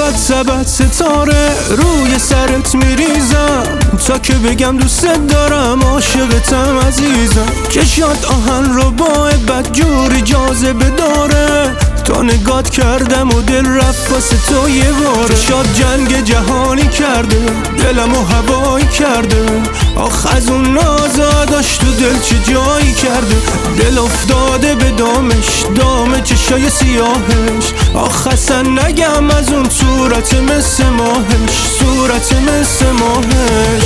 سبد ستاره روی سرت میریزم تا که بگم دوست دارم عاشقتم عزیزم. چشات آهن رو با بد جوری جاذبه داره تا نگات کردم و دل رفت واسه تو یه باره. چشات جنگ جهانی کرده دلمو هوایی کرده آخ از اون نازا داشت تو دل چه جایی کرده. دل افتاده به دامش دام چشای سیاهش آخ اصلا نگم از اون صورت مثل ماهش صورت مثل ماهش.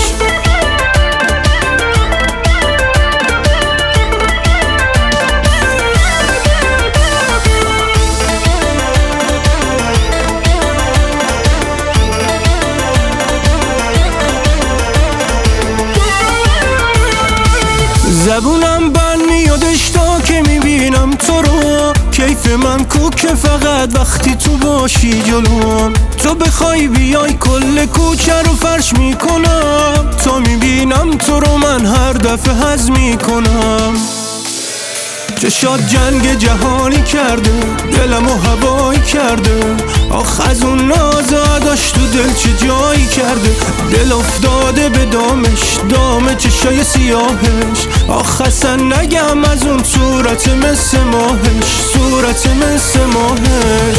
زبونم بند میادش تا که میبینم تو رو. کیف من کوکه فقط وقتی تو باشی جلوم. تو بخوای بیای کل کوچه رو فرش میکنم تا میبینم تو رو من هر دفعه هضم میکنم. چشات جنگ جهانی کرده دلمو هوایی کرده آخ از اون نازا داشت تو دل چه جایی کرده. دل افتاده به دامش دام چشای سیاهش آخ اصلا نگم از اون صورت مثل ماهش صورت مثل ماهش.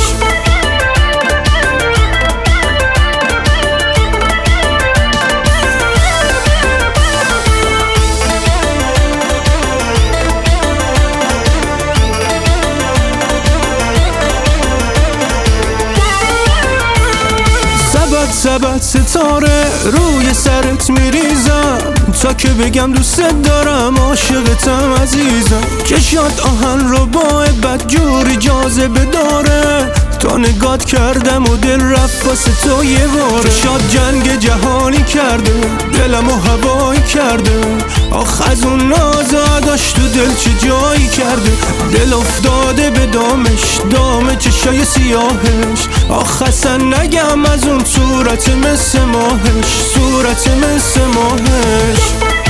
سبد ستاره روی سرت میریزم تا که بگم دوست دارم عاشقتم عزیزم. چشات آهن رو با بد جوری جاذبه داره تا نگات کردم و دل رفت واسه تو یه باره. چشات جنگ جهانی کرده دلمو هوایی کرده آخ از اون نازا داشت تو دل چه جایی کرده. دل افتاده به دامش دام چشای سیاهش آخ اصلا نگم از اون صورت مثل ماهش صورت مثل ماهش.